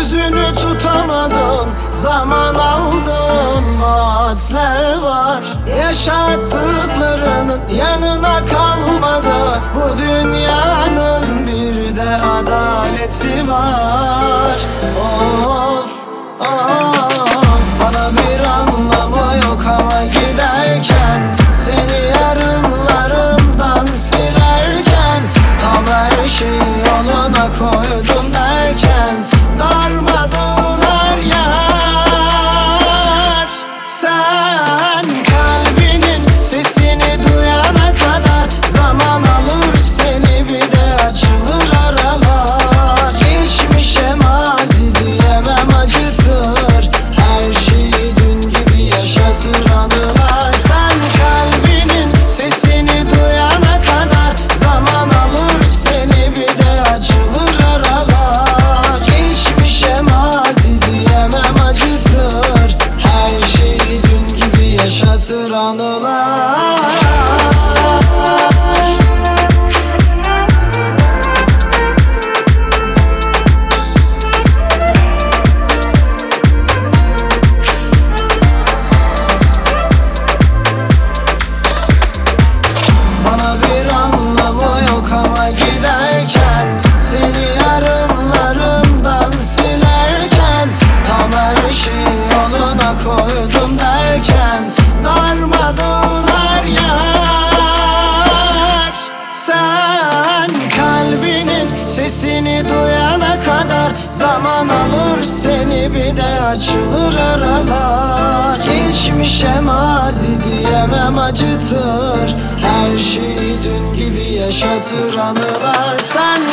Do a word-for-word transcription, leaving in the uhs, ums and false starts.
Sözünü tutamadın, zaman aldın, vaatler var. Yaşattıklarının yanına kalmadı. Bu dünyanın bir de adaleti var. Of, of, bana bir anlamı yok ama giderken, seni yarınlarımdan silerken, tam her şeyi yoluna koydum derken, darmadılar yar. Sen kalbinin sesini duyana kadar zaman alır seni, bir de açılır aralar. Geçmişe mazi diyemem, acıtır her şeyi dün gibi yaşatır anılar. Sen kalbinin sesini duyana kadar zaman alır seni, bir de açılır aralar. Geçmişe mazi diyemem, acıtır her şeyi dün gibi yaşatır anılar. Bana bir anlamı yok ama giderken, seni yarınlarımdan silerken, tam her şeyi yoluna koydum derken, darmadılar yar. Sen kalbinin sesini duyana kadar zaman alır seni, bir de açılır aralar. Geçmişe mazi diyemem, acıtır her şeyi dün gibi yaşatır anılar. Sen